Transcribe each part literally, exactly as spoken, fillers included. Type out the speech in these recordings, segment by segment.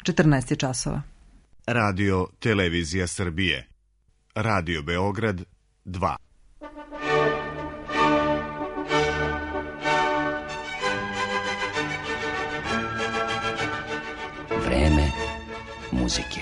četrnaest je časova. Radio Televizija Srbije. Radio Beograd dva. Vreme muzike.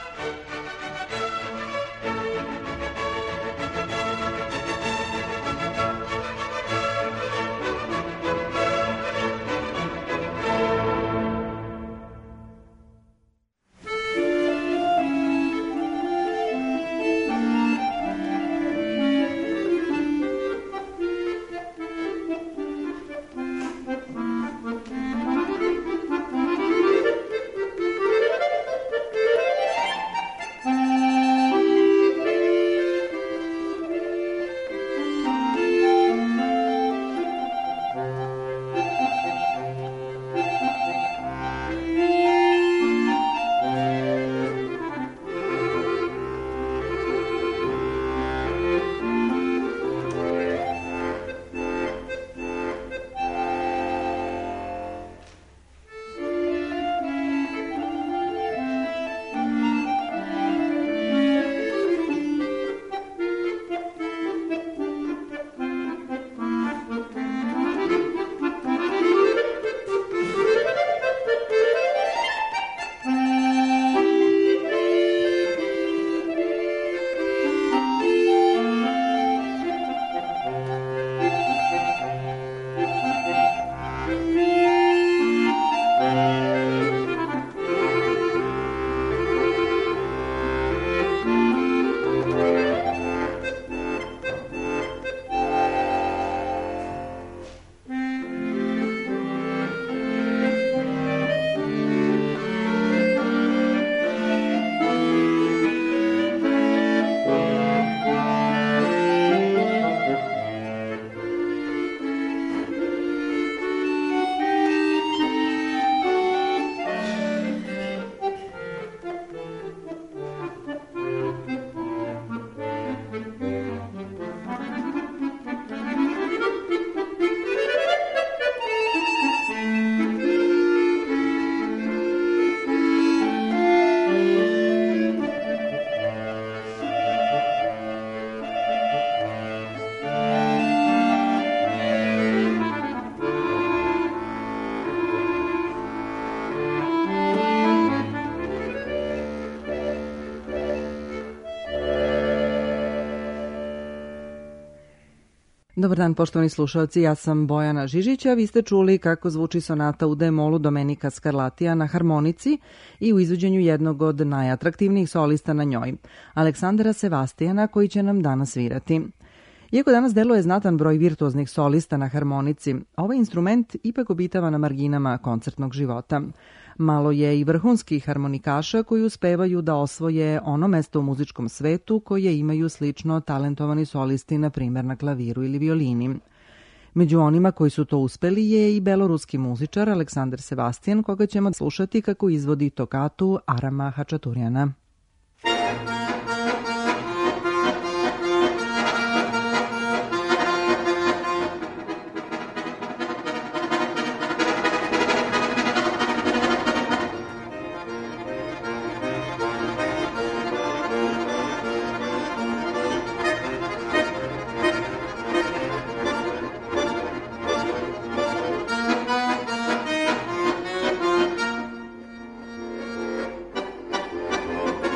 Dobar dan, poštovani slušalci, ja sam Bojana Žižića. Vi ste čuli kako zvuči sonata u D-molu Domenika Scarlatija na harmonici i u izvođenju jednog od najatraktivnijih solista na njoj, Aleksandra Sevastijana, koji će nam danas svirati. Iako danas deluje znatan broj virtuoznih solista na harmonici, ovaj instrument ipak obitava na marginama koncertnog života. Malo je i vrhunskih harmonikaša koji uspevaju da osvoje ono mesto u muzičkom svetu koje imaju slično talentovani solisti, na primjer na klaviru ili violini. Među onima koji su to uspeli je i beloruski muzičar Aleksandar Sevastijan, koga ćemo slušati kako izvodi tokatu Arama Hačaturjana. Thank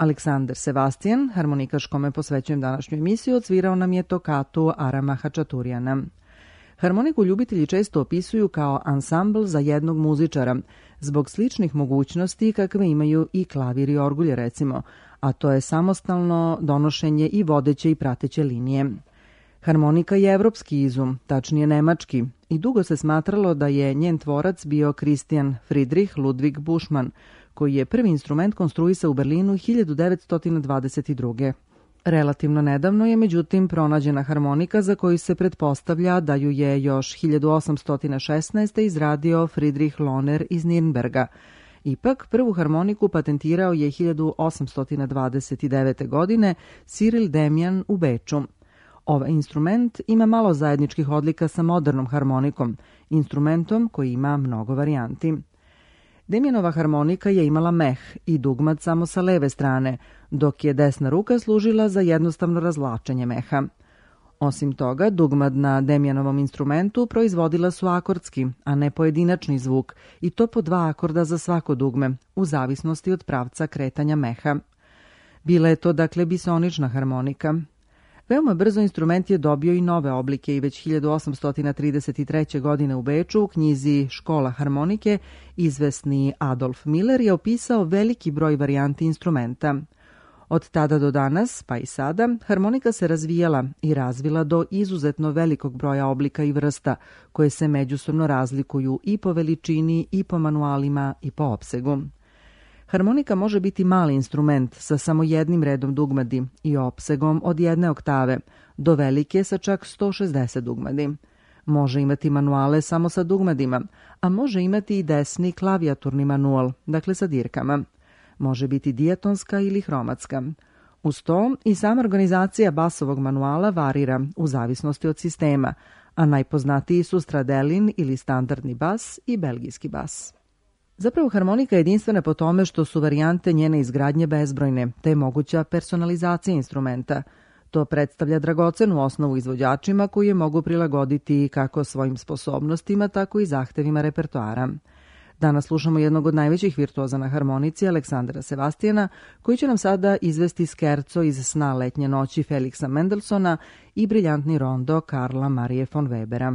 Aleksandar Sebastian, harmonikaš kome posvećujem današnju emisiju, odsvirao nam je tokatu Arama Hačaturijana. Harmoniku ljubitelji često opisuju kao ansambl za jednog muzičara, zbog sličnih mogućnosti kakve imaju i klavir i orgulje recimo, a to je samostalno donošenje i vodeće i prateće linije. Harmonika je evropski izum, tačnije nemački, i dugo se smatralo da je njen tvorac bio Christian Friedrich Ludwig Buschmann, koji je prvi instrument konstruisao u Berlinu hiljadu devetsto dvadeset druge. Relativno nedavno je međutim pronađena harmonika za koju se pretpostavlja da ju je još hiljadu osamsto šesnaeste. izradio Friedrich Lohner iz Nirnberga. Ipak, prvu harmoniku patentirao je hiljadu osamsto dvadeset devete. godine Cyril Demian u Beču. Ovaj instrument ima malo zajedničkih odlika sa modernom harmonikom, instrumentom koji ima mnogo varijanti. Demianova harmonika je imala meh i dugmad samo sa leve strane, dok je desna ruka služila za jednostavno razvlačenje meha. Osim toga, dugmad na Demianovom instrumentu proizvodila su akordski, a ne pojedinačni zvuk, i to po dva akorda za svako dugme, u zavisnosti od pravca kretanja meha. Bila je to dakle bisonična harmonika. Veoma brzo instrument je dobio i nove oblike i već hiljadu osamsto trideset treće. godine u Beču u knjizi Škola harmonike izvesni Adolf Miller je opisao veliki broj varijanti instrumenta. Od tada do danas, pa i sada, harmonika se razvijala i razvila do izuzetno velikog broja oblika i vrsta, koje se međusobno razlikuju i po veličini, i po manualima, i po opsegu. Harmonika može biti mali instrument sa samo jednim redom dugmadi i opsegom od jedne oktave, do velike sa čak sto šezdeset dugmadi. Može imati manuale samo sa dugmadima, a može imati i desni klavijaturni manual, dakle sa dirkama. Može biti dijatonska ili hromatska. Uz to i sama organizacija basovog manuala varira u zavisnosti od sistema, a najpoznatiji su Stradelin ili standardni bas i belgijski bas. Zapravo harmonika je jedinstvena po tome što su varijante njene izgradnje bezbrojne, te je moguća personalizacija instrumenta. To predstavlja dragocenu osnovu izvođačima koji je mogu prilagoditi kako svojim sposobnostima, tako i zahtevima repertoara. Danas slušamo jednog od najvećih virtuoza na harmonici, Aleksandra Sebastiana, koji će nam sada izvesti skerco iz Sna letnje noći Felixa Mendelssohna i briljantni rondo Karla Marije von Webera.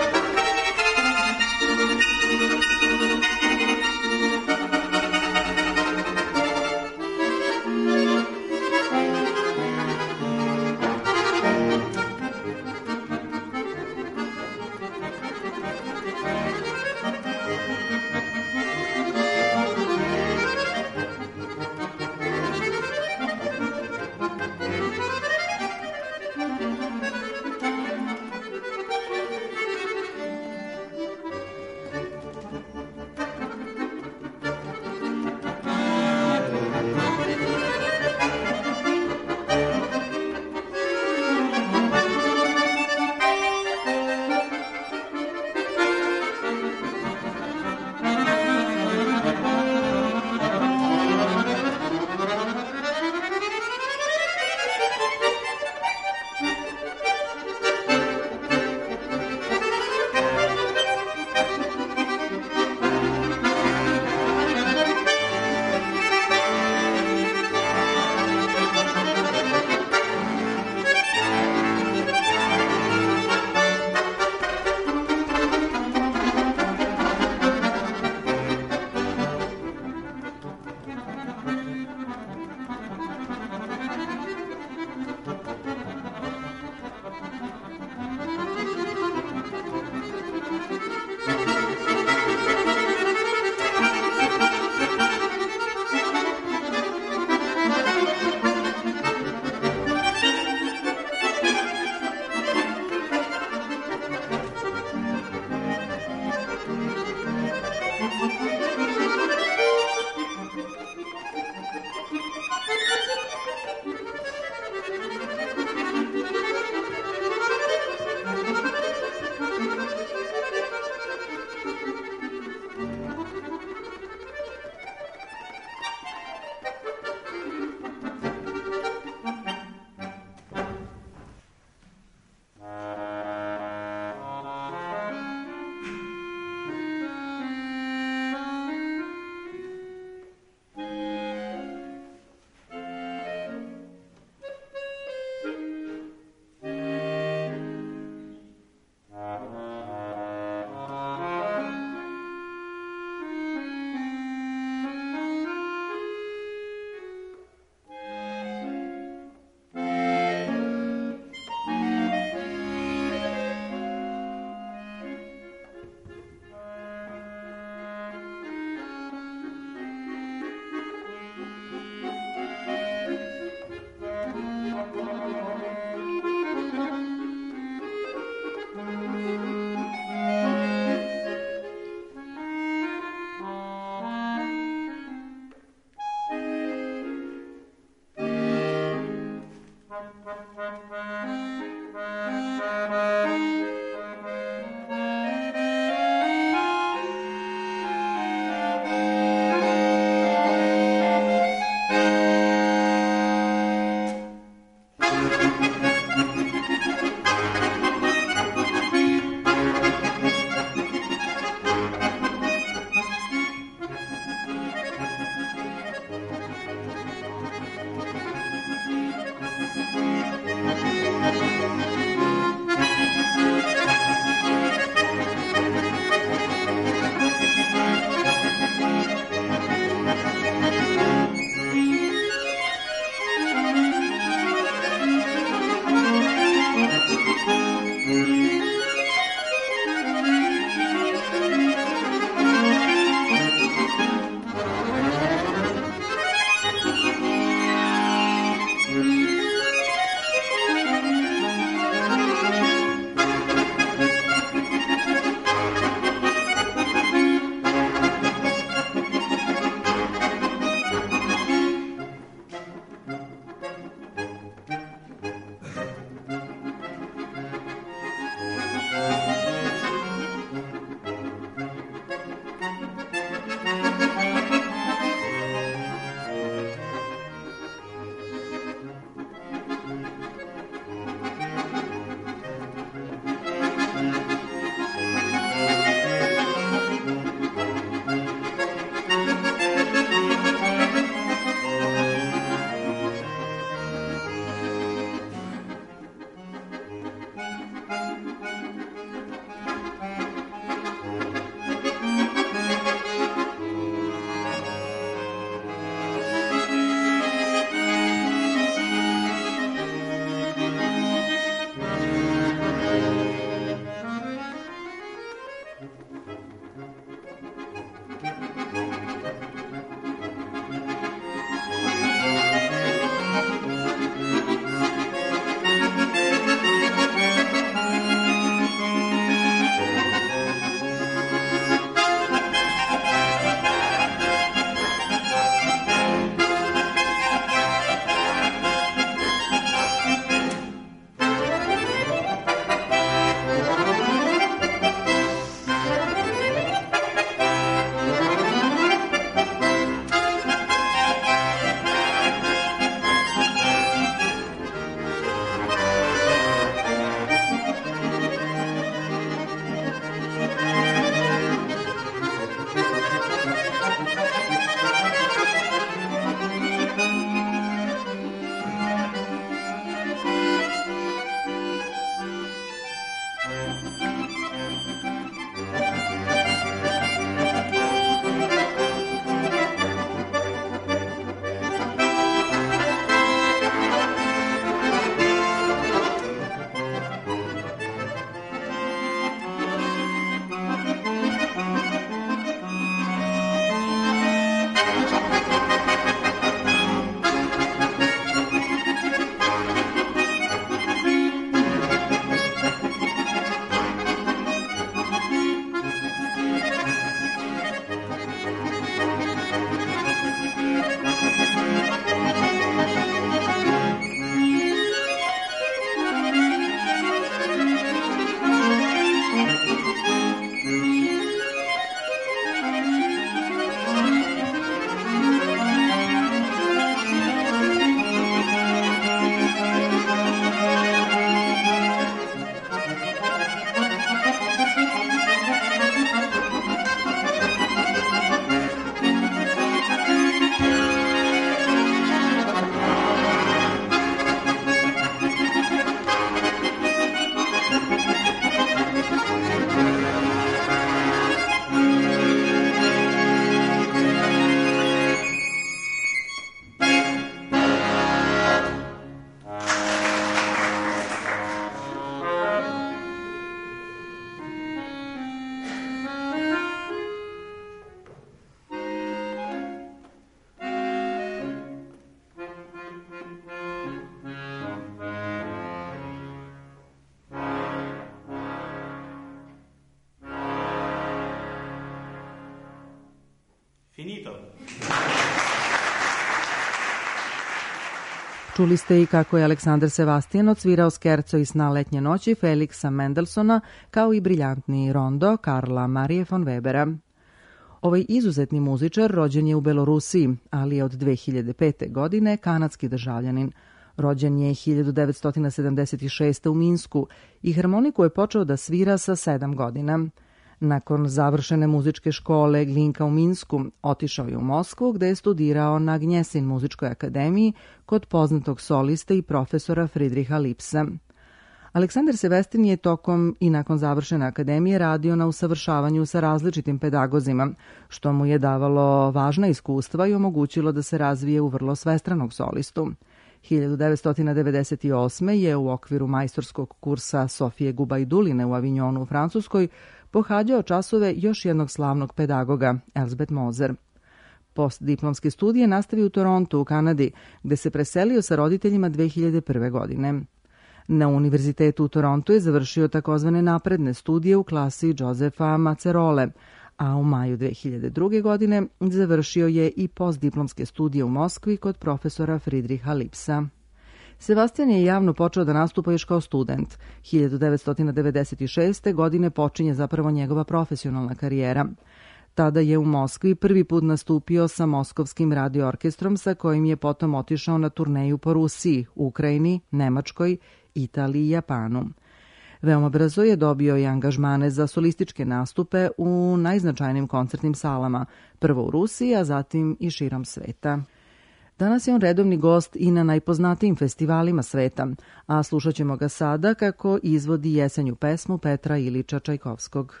Čuli ste i kako je Aleksandar Sevastijan odsvirao skerco iz Sna letnje noći Feliksa Mendelsona, kao i briljantni rondo Karla Marije von Webera. Ovaj izuzetni muzičar rođen je u Belorusiji, ali je od dve hiljade pete. godine kanadski državljanin. Rođen je hiljadu devetsto sedamdeset šeste. u Minsku i harmoniku je počeo da svira sa sedam godina. Nakon završene muzičke škole Glinka u Minsku, otišao je u Moskvu gde je studirao na Gnjesin muzičkoj akademiji kod poznatog soliste i profesora Fridriha Lipsa. Aleksandar Sevestin je tokom i nakon završene akademije radio na usavršavanju sa različitim pedagozima, što mu je davalo važna iskustva i omogućilo da se razvije u vrlo svestranog solistu. hiljadu devetsto devedeset osme. je u okviru majstorskog kursa Sofije Gubajduline u Avignonu u Francuskoj pohađao časove još jednog slavnog pedagoga, Elsbeth Moser. Postdiplomske studije nastavio u Torontu u Kanadi, gde se preselio sa roditeljima dve hiljade prve. godine. Na univerzitetu u Torontu je završio takozvane napredne studije u klasi Josefa Macerole, a u maju dve hiljade druge. godine završio je i postdiplomske studije u Moskvi kod profesora Fridriha Lipsa. Sebastian je javno počeo da nastupa još kao student. hiljadu devetsto devedeset šeste. godine počinje zapravo njegova profesionalna karijera. Tada je u Moskvi prvi put nastupio sa Moskovskim radio orkestrom, sa kojim je potom otišao na turneju po Rusiji, Ukrajini, Nemačkoj, Italiji i Japanu. Veoma brzo je dobio i angažmane za solističke nastupe u najznačajnijim koncertnim salama, prvo u Rusiji, a zatim i širom sveta. Danas je on redovni gost i na najpoznatijim festivalima sveta, a slušat ćemo ga sada kako izvodi jesenju pesmu Petra Ilića Čajkovskog.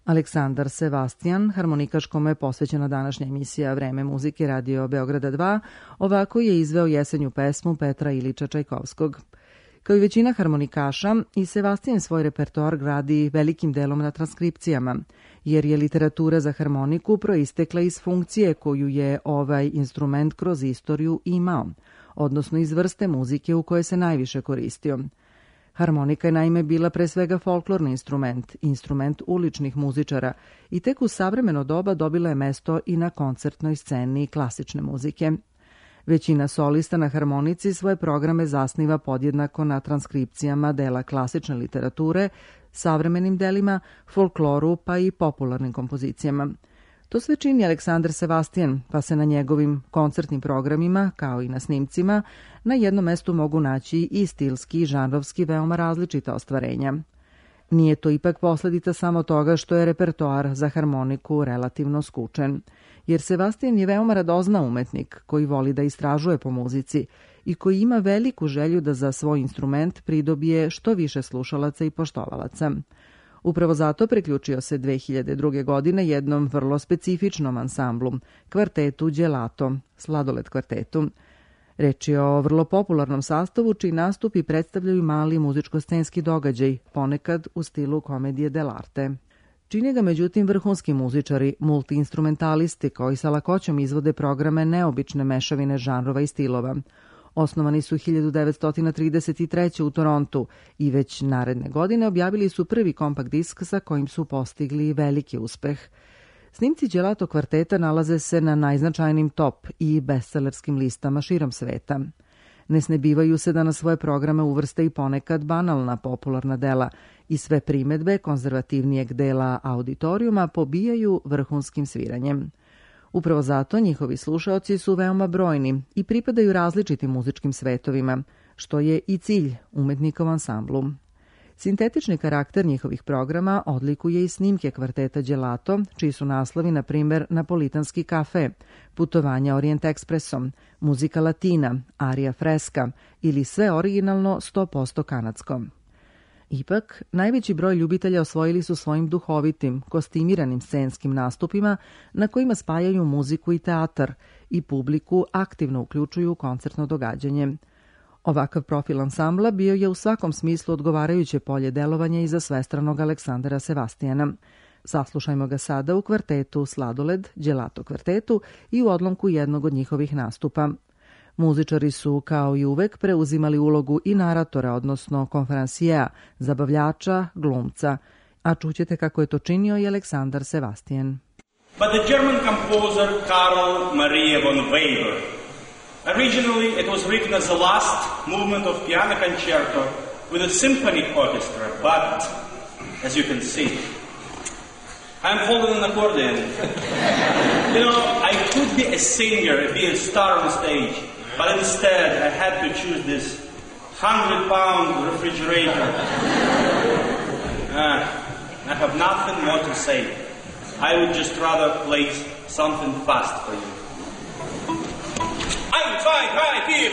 Aleksandar Sevastijan, harmonikaš kome je posvećena današnja emisija Vreme muzike Radio Beograda dva, ovako je izveo jesenju pesmu Petra Ilića Čajkovskog. Kao i većina harmonikaša, i Sevastijan svoj repertoar gradi velikim delom na transkripcijama, jer je literatura za harmoniku proistekla iz funkcije koju je ovaj instrument kroz istoriju imao, odnosno iz vrste muzike u kojoj se najviše koristio. Harmonika je naime bila pre svega folklorni instrument, instrument uličnih muzičara i tek u savremeno doba dobila je mesto i na koncertnoj sceni klasične muzike. Većina solista na harmonici svoje programe zasniva podjednako na transkripcijama dela klasične literature, savremenim delima, folkloru pa i popularnim kompozicijama. To sve čini Aleksandar Sevastijan, pa se na njegovim koncertnim programima, kao i na snimcima, na jednom mestu mogu naći i stilski i žanrovski veoma različita ostvarenja. Nije to ipak posledica samo toga što je repertoar za harmoniku relativno skučen, jer Sevastijan je veoma radozna umetnik koji voli da istražuje po muzici i koji ima veliku želju da za svoj instrument pridobije što više slušalaca i poštovalaca. Upravo zato priključio se dve hiljade druge. godine jednom vrlo specifičnom ansamblu, kvartetu Gelato, Sladoled kvartetu. Reč je o vrlo popularnom sastavu čiji nastupi predstavljaju mali muzičko-scenski događaj, ponekad u stilu komedije dell'arte. Čine ga međutim vrhunski muzičari, multiinstrumentalisti koji sa lakoćom izvode programe neobične mešavine žanrova i stilova. Osnovani su hiljadu devetsto trideset treće. u Torontu i već naredne godine objavili su prvi kompakt disk sa kojim su postigli veliki uspeh. Snimci Gelato kvarteta nalaze se na najznačajnijim top i bestsellerskim listama širom sveta. Ne snebivaju se da na svoje programe uvrste i ponekad banalna popularna dela i sve primedbe konzervativnijeg dela auditorijuma pobijaju vrhunskim sviranjem. Upravo zato njihovi slušaoci su veoma brojni i pripadaju različitim muzičkim svetovima, što je i cilj umetnika u ansamblu. Sintetični karakter njihovih programa odlikuje i snimke kvarteta Gelato, čiji su naslovi, na primer, Napolitanski kafe, Putovanja Orient Ekspresom, Muzika latina, Arija freska ili sve originalno sto posto kanadsko. Ipak, najveći broj ljubitelja osvojili su svojim duhovitim, kostimiranim scenskim nastupima na kojima spajaju muziku i teatar i publiku aktivno uključuju u koncertno događanje. Ovakav profil ansambla bio je u svakom smislu odgovarajuće polje delovanja i za svestranog Aleksandara Sevastijana. Saslušajmo ga sada u kvartetu Sladoled, Gelato kvartetu i u odlomku jednog od njihovih nastupa. Muzičari su, kao i uvek, preuzimali ulogu i naratora, odnosno konferansijeja, zabavljača, glumca, a čućete kako je to činio i Aleksandar Sevastijan. But the German composer Karl Maria von Weber. Originally it was written as the last movement of piano concerto with a symphony orchestra, but as you can see, I'm holding an accordion. You know, I could be a singer, be a star on stage, but instead I had to choose this hundred-pound refrigerator. Uh, I have nothing more to say. I would just rather play something fast for you. Ein, zwei, drei, vier.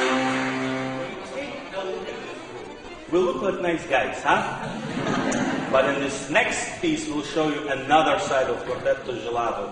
We look like nice guys, huh? But in this next piece, we'll show you another side of Quartetto Gelato.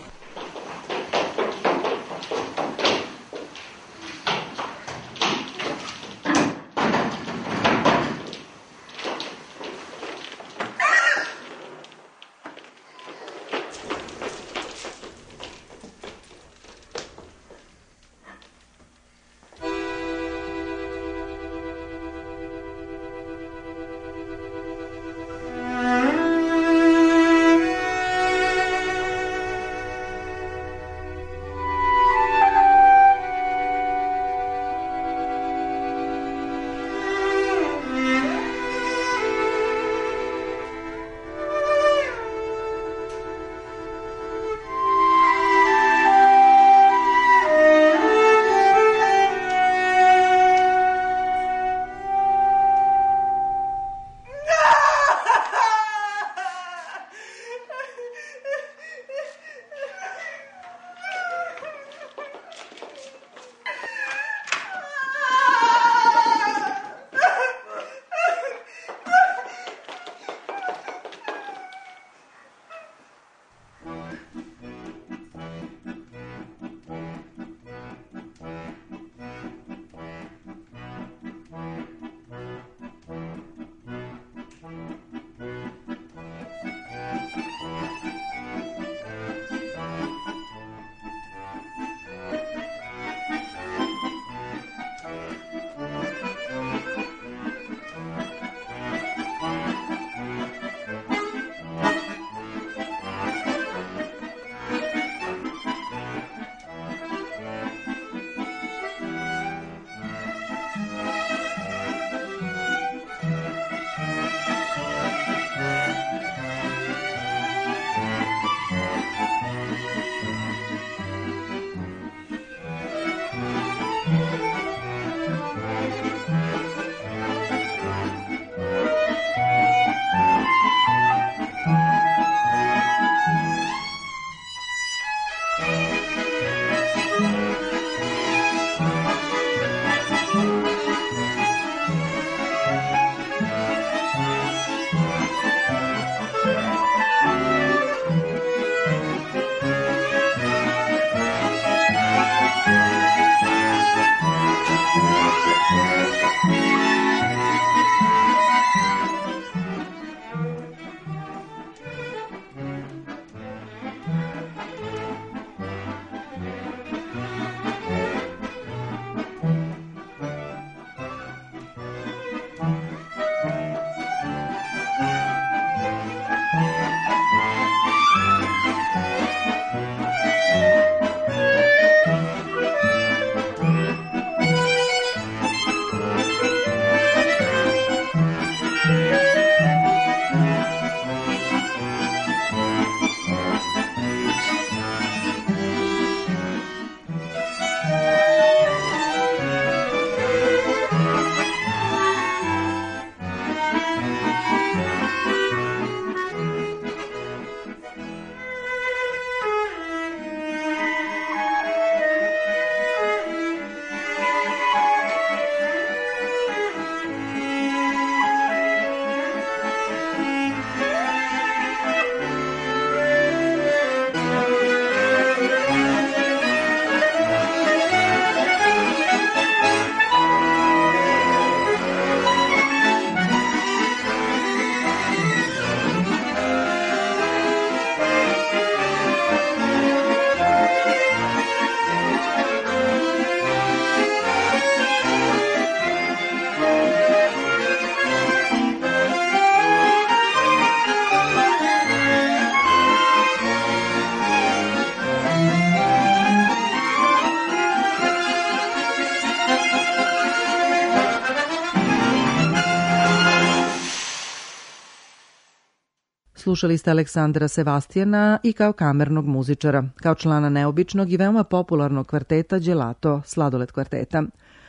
Slušali ste Aleksandra Sevastijana i kao kamernog muzičara, kao člana neobičnog i veoma popularnog kvarteta Gelato, Sladoled kvarteta.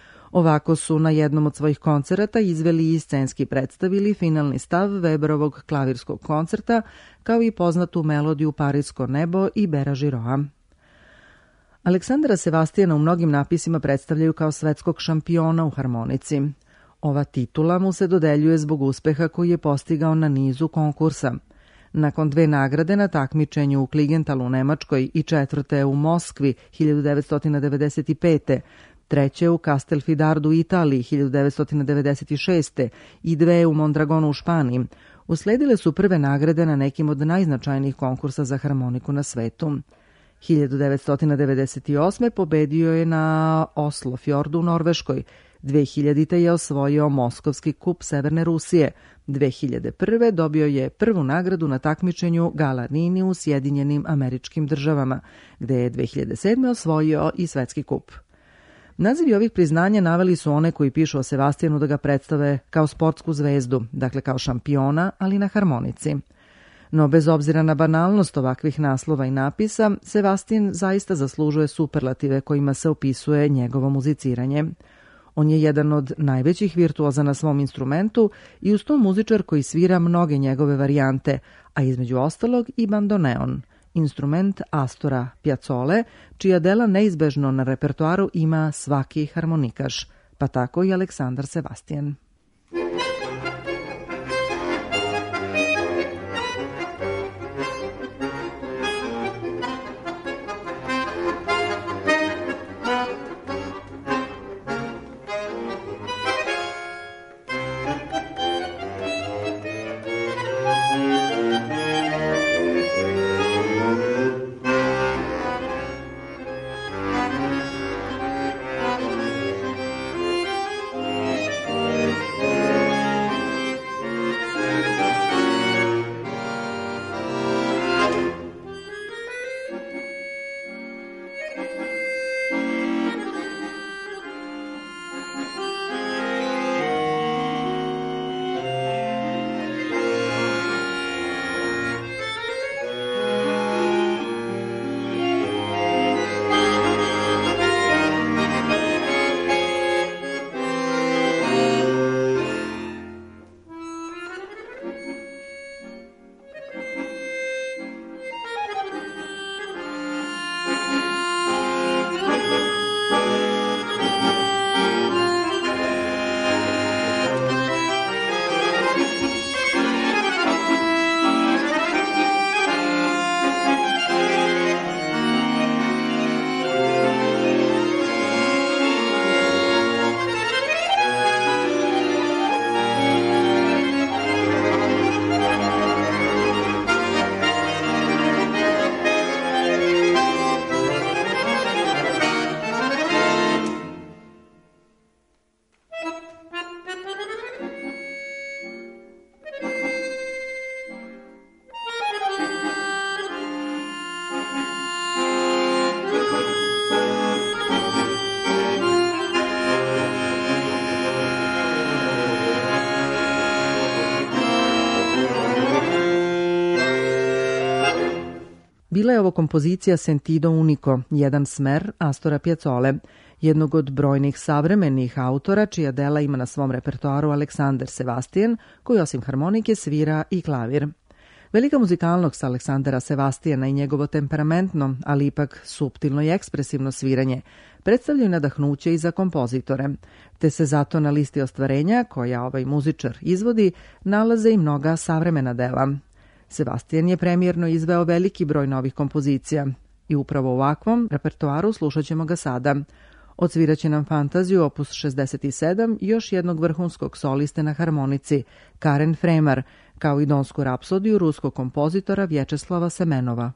Ovako su na jednom od svojih koncerata izveli i scenski predstavili finalni stav Weberovog klavirskog koncerta, kao i poznatu melodiju Parijsko nebo i Bera Žiroa. Aleksandra Sevastijana u mnogim napisima predstavljaju kao svetskog šampiona u harmonici. Ova titula mu se dodeljuje zbog uspeha koji je postigao na nizu konkursa. Nakon dve nagrade na takmičenju u Kligentalu u Nemačkoj i četvrte u Moskvi hiljadu devetsto devedeset pete, treće u Castelfidardu u Italiji hiljadu devetsto devedeset šeste i dve u Mondragonu u Španiji, usledile su prve nagrade na nekim od najznačajnijih konkursa za harmoniku na svetu. hiljadu devetsto devedeset osme pobedio je na Oslofjordu u Norveškoj, dve hiljadite je osvojio Moskovski kup Severne Rusije, dve hiljade prve dobio je prvu nagradu na takmičenju Galanini u Sjedinjenim Američkim Državama, gde je dve hiljade sedme osvojio i svetski kup. Nazivi ovih priznanja naveli su one koji pišu o Sevastijanu da ga predstave kao sportsku zvezdu, dakle kao šampiona, ali na harmonici. No bez obzira na banalnost ovakvih naslova i napisa, Sevastijan zaista zaslužuje superlative kojima se opisuje njegovo muziciranje. On je jedan od najvećih virtuoza na svom instrumentu i uz to muzičar koji svira mnoge njegove varijante, a između ostalog i bandoneon, instrument Astora Piazzole, čija dela neizbežno na repertoaru ima svaki harmonikaš, pa tako i Aleksandar Sevastijan. Bila je ovo kompozicija Sentido Unico, jedan smer Astora Piazzole, jednog od brojnih savremenih autora čija dela ima na svom repertoaru Aleksandar Sevastijan, koji osim harmonike svira i klavir. Velika muzikalnost Aleksandara Sevastijana i njegovo temperamentno, ali ipak suptilno i ekspresivno sviranje predstavljaju nadahnuće i za kompozitore, te se zato na listi ostvarenja, koja ovaj muzičar izvodi, nalaze i mnoga savremena dela. Sevastijan je premijerno izveo veliki broj novih kompozicija i upravo u ovakvom repertoaru slušat ćemo ga sada. Odsviraće nam fantaziju opus šezdeset sedam i još jednog vrhunskog soliste na harmonici, Karen Fremar, kao i donsku rapsodiju ruskog kompozitora Vječeslava Semenova.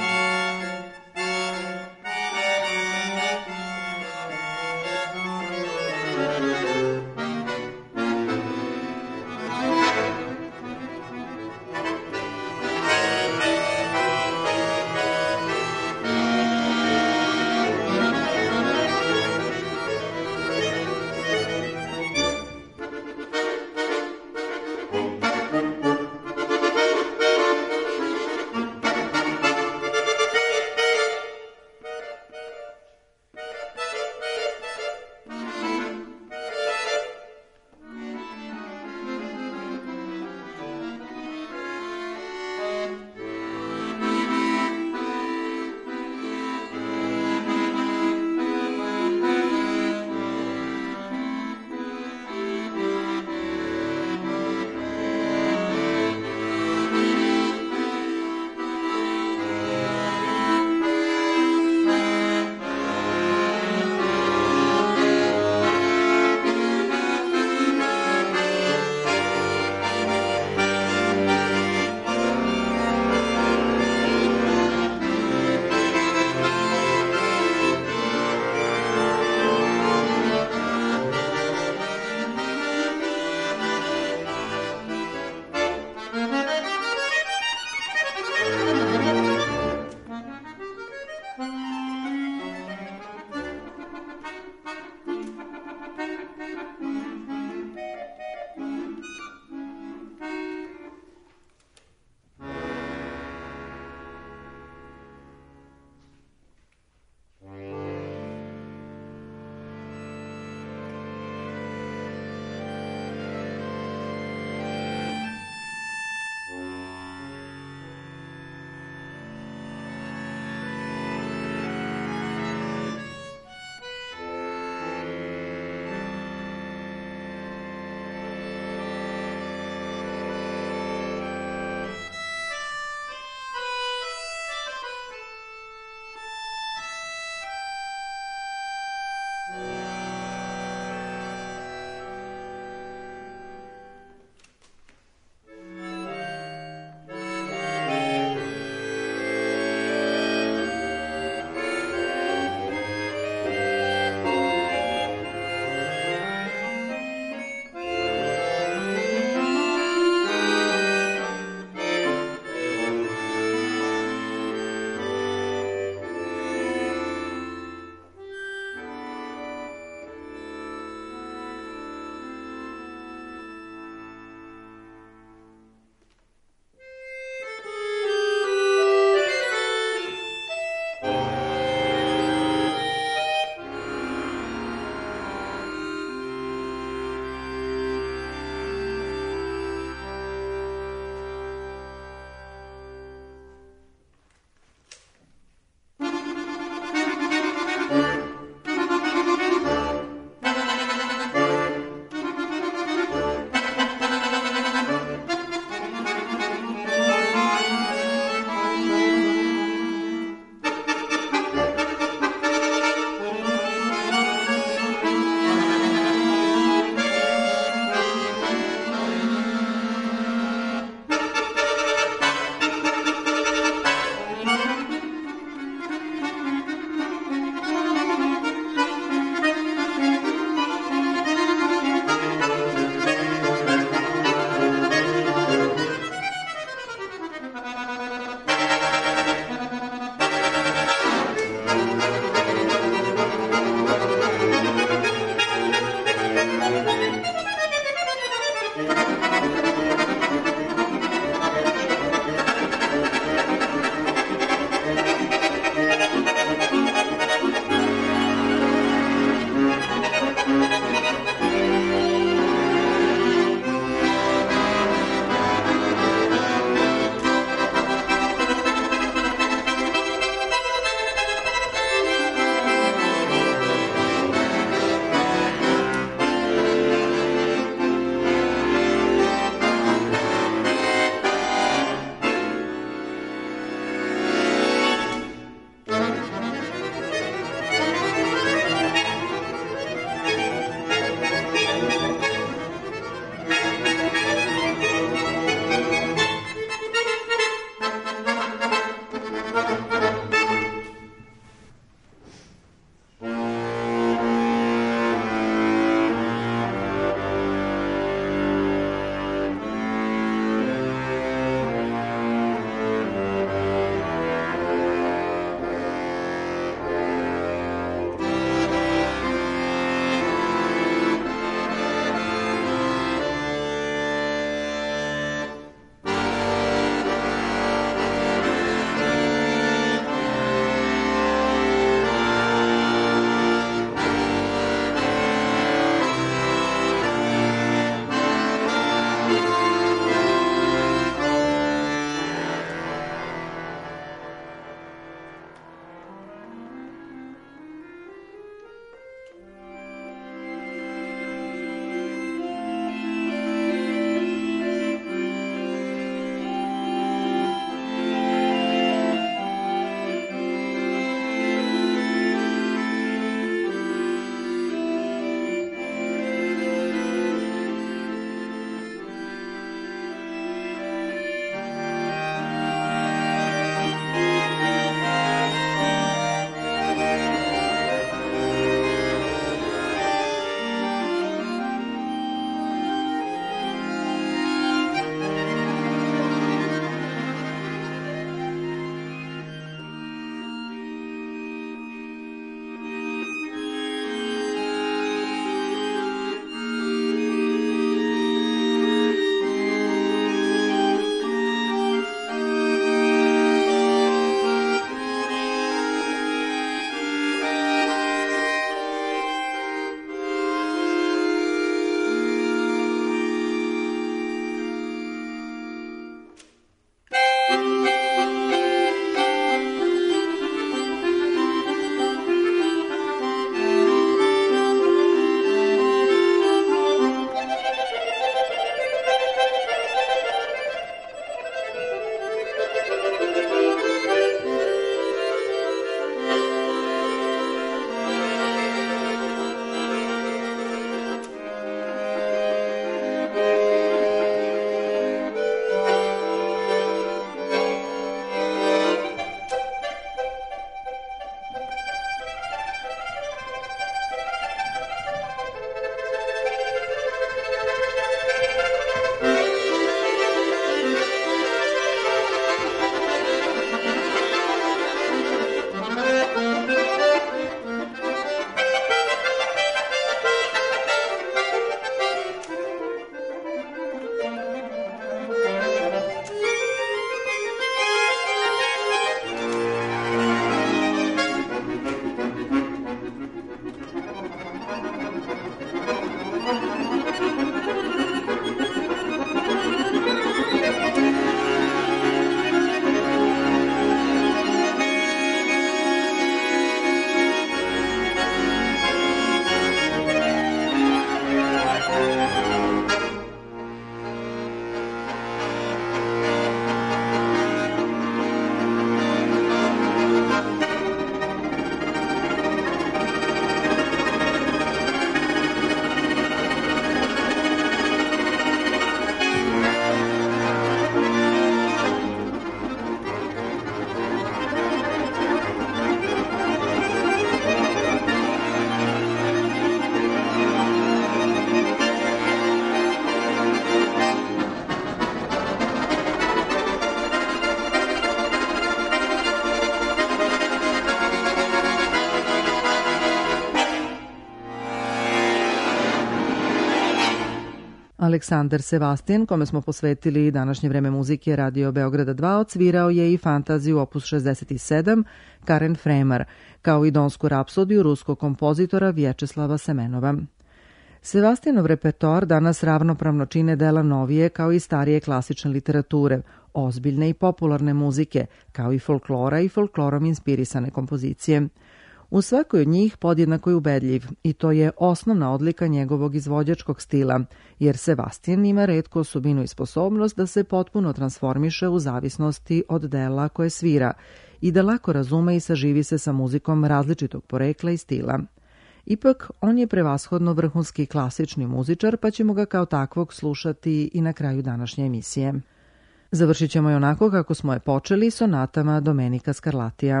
Aleksandar Sevastijan, kome smo posvetili današnje vreme muzike Radio Beograda dva, odsvirao je i fantaziju opus šezdeset sedam Karen Fremar, kao i donsku rapsodiju ruskog kompozitora Vječeslava Semenova. Sevastijanov repertoar danas ravnopravno čine dela novije kao i starije klasične literature, ozbiljne i popularne muzike, kao i folklora i folklorom inspirisane kompozicije. U svakoj od njih podjednako je ubedljiv i to je osnovna odlika njegovog izvođačkog stila, jer Sevastijan ima retku osobinu i sposobnost da se potpuno transformiše u zavisnosti od dela koje svira i da lako razume i saživi se sa muzikom različitog porekla i stila. Ipak, on je prevashodno vrhunski klasični muzičar, pa ćemo ga kao takvog slušati i na kraju današnje emisije. Završit ćemo je onako kako smo je počeli, sonatama Domenika Scarlatija.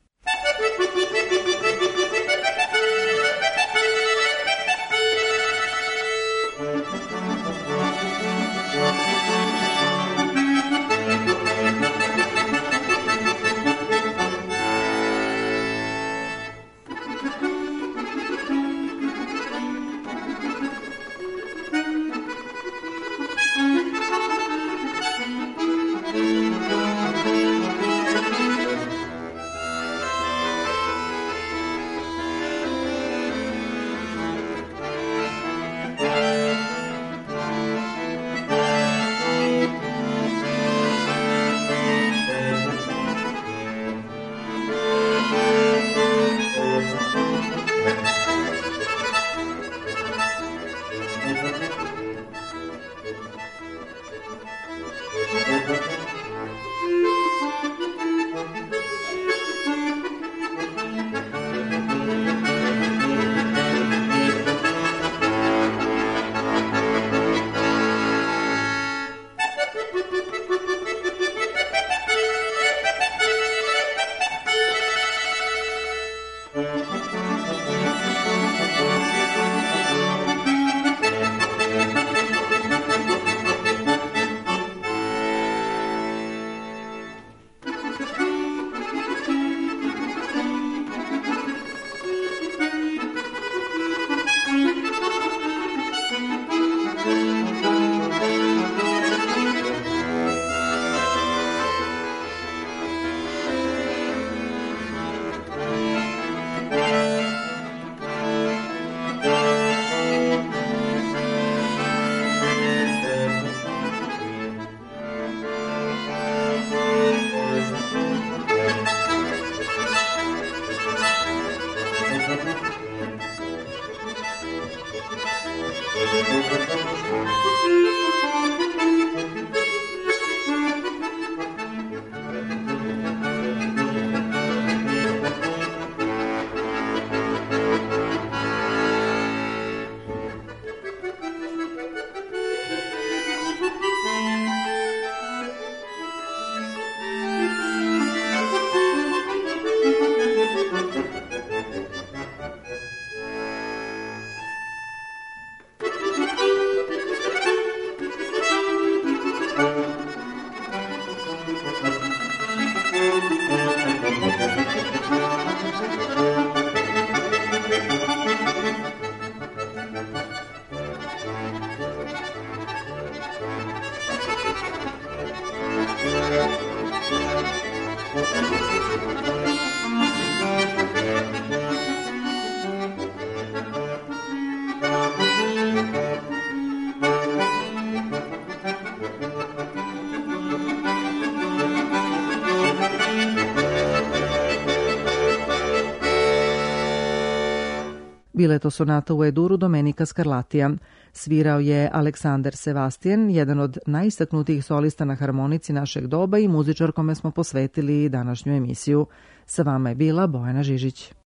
Bila je to sonata u E-duru Domenika Scarlatija. Svirao je Aleksandar Sevastijan, jedan od najistaknutijih solista na harmonici našeg doba i muzičar kome smo posvetili današnju emisiju. Sa vama je bila Bojana Žižić.